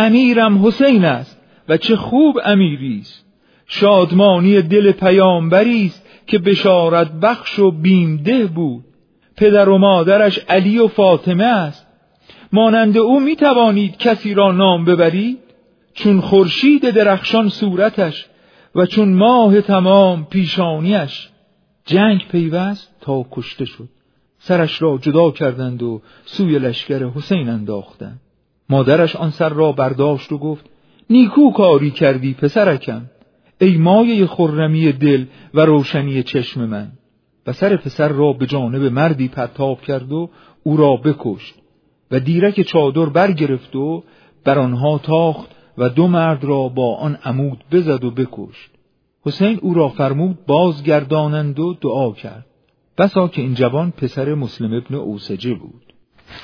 امیرم حسین است و چه خوب امیری است. شادمانی دل پیامبری است که بشارت بخش و بیمده بود. پدر و مادرش علی و فاطمه است. مانند او می توانید کسی را نام ببرید؟ چون خورشید درخشان صورتش و چون ماه تمام پیشانیش. جنگ پیوست تا کشته شد. سرش را جدا کردند و سوی لشکر حسین انداختند. مادرش آن سر را برداشت و گفت نیکو کاری کردی پسرکم، ای مایه خرمی دل و روشنی چشم من. و سر پسر را به جانب مردی پرتاب کرد و او را بکشت و دیرک چادر برگرفت و بر آنها تاخت و 2 مرد را با آن عمود بزد و بکشت. حسین او را فرمود بازگردانند و دعا کرد. بسا که این جوان پسر مسلم ابن اوسجه بود.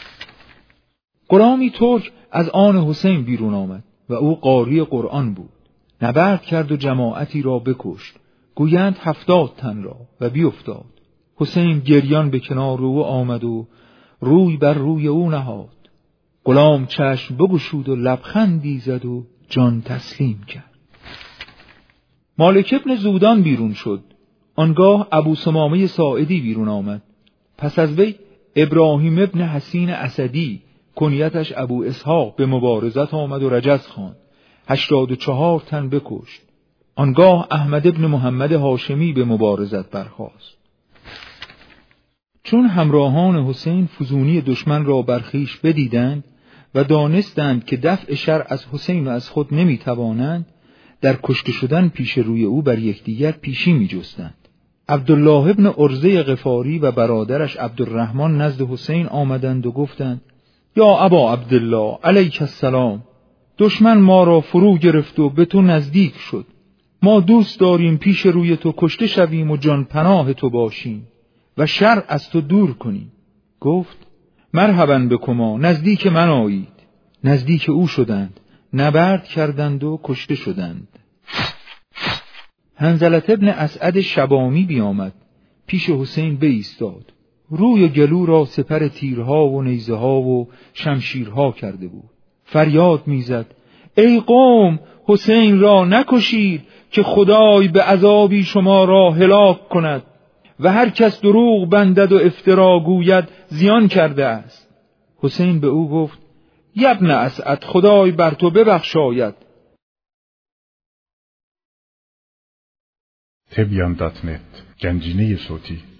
غلامی ترک از آن حسین بیرون آمد و او قاری قرآن بود. نبرد کرد و جماعتی را بکشت، گویند 70 تن را، و بیفتاد. حسین گریان به کنار او آمد و روی بر روی او نهاد. غلام چشم بگشود و لبخندی زد و جان تسلیم کرد. مالک ابن زودان بیرون شد. آنگاه ابو سمامه ساعدی بیرون آمد. پس از وی ابراهیم ابن حسین اسدی کنیتش ابو اسحاق به مبارزت آمد و رجز خواند. 84 تن بکشت. آنگاه احمد ابن محمد هاشمی به مبارزت برخاست. چون همراهان حسین فزونی دشمن را برخیش بدیدند و دانستند که دفع شر از حسین و از خود نمیتوانند، در کشته شدن پیش روی او بر یکدیگر پیشی میجستند. عبدالله ابن ارزه غفاری و برادرش عبدالرحمن نزد حسین آمدند و گفتند یا ابا عبدالله علیک السلام، دشمن ما را فرو گرفت و به تو نزدیک شد. ما دوست داریم پیش روی تو کشته شویم و جان پناه تو باشیم و شر از تو دور کنیم. گفت مرحبا بکما، نزدیک من آیید. نزدیک او شدند، نبرد کردند و کشته شدند. حنظله ابن اسعد شبامی بیامد، پیش حسین بایستاد. روی و گلو را سپر تیرها و نیزه ها و شمشیرها کرده بود. فریاد میزد ای قوم، حسین را نکشید که خدای به عذابی شما را هلاک کند و هر کس دروغ بندد و افترا گوید زیان کرده است. حسین به او گفت ابن اسعد، خدای بر تو ببخشاید. تبیان.net گنجینه صوتی